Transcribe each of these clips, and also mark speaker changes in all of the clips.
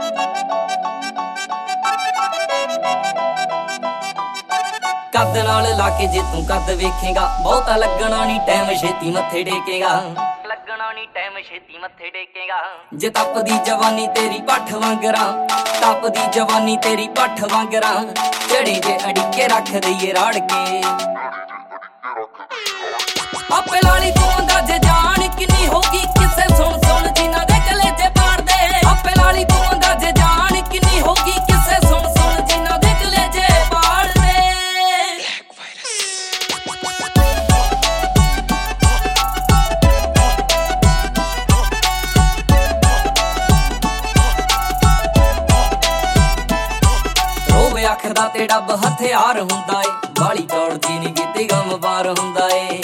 Speaker 1: कद नाल लाके जे तू कद वेखेगा बहुता लगना नी टाइम छेती मत्थे टेकेगा लगना नी टाइम छेती मत्थे टेकेगा जे तपदी जवानी तेरी पठ वांगरा तपदी जवानी तेरी पठ वांगरा चढ़े जे अड़िके रख दईए राड़ के आपे लाली तू अंदाजे जान किन्नी होगी किसे सुन सुन जिन्ना दे कलेजे पाड़ दे आपे लाली तू अंदाजे जान किन्नी होगी किसे सुन सुन जिन्ना दे कलेजे पाड़ दे रोवे अख दा ते डब हथियार हुंदा ए बाली चौड़ दी नी कीती गम बार हुंदा ए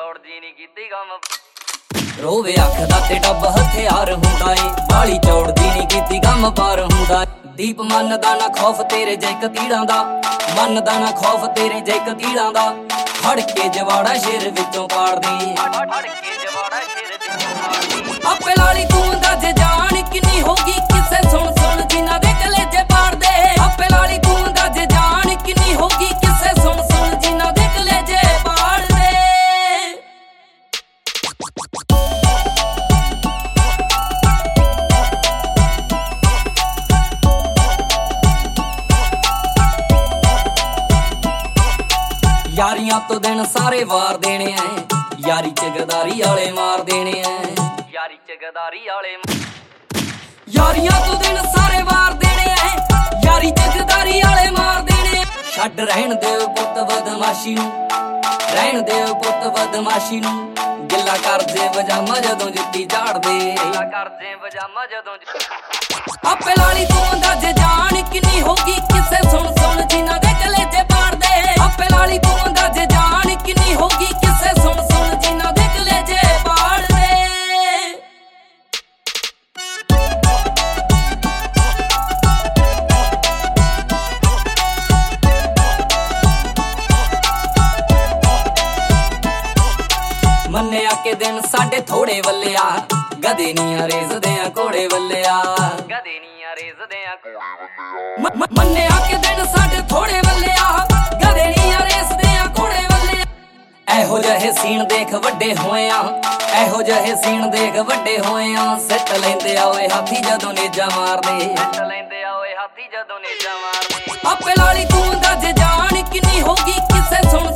Speaker 1: रोवे अख दा ते डब हथियार हुंदा ए बाली चौड़ दी नी कीती गम पार हुंदा दीप मन दा ना खौफ तेरे जै कतीड़ां दा मन दा ना खौफ तेरे जै कतीड़ां दा फड़ के जवाड़ा शेर विचों पाड़ दे आपे लाली तू अंदाजे जान किन्नी होगी किसे सुन सुन जिन्ना दे कलेजे पाड़ दे आपे लाली तू अंदाजे जान किन्नी होगी किसे सुन सुन जिन्ना दे कलेजे पाड़ दे यारियां तो दिन सारे वार देने हैं यारी च गदारी आले मार देने हैं यारी च गदारी आले यारियां तो दिन सारे वार देने हैं यारी च गदारी आले मार देने छड्ड रहन दे पुੱਤ बदमाशी नूं रहन दे पुੱਤ बदमाशी नूं गिला कर दे पजामा जदों जुੱਤੀ झाड़ दे गिला कर दे पजामा जदों आपे लाली तू अंदाजे जान किन्नी होगी किसे सुन सुन जिन्ना दे कलेजे पाड़ दे आपे लाली तू अंदाजे जान किन्नी होगी किसे सुन सुन जिन्ना दे कलेजे पाड़ दे मन्ने आके दिन साडे थोड़े वल्लिया गधे नीया रेसदे आ घोड़े वल्लिया गधे नीया रेसदे आ मन्ने आके दिन साडे थोड़े वल्लिया गधे नीया रेसदे आ घोड़े वल्लिया एहो जहे सीन देख वड्डे होए आ एहो जहे सीन देख वड्डे होए आ सिट लैंदे आ ओए हाथी जदों नेजा मारदे सिट लैंदे आ ओए हाथी जदों नेजा मारदे आपे लाली तू अंदाजे जान किन्नी होगी किसे सुन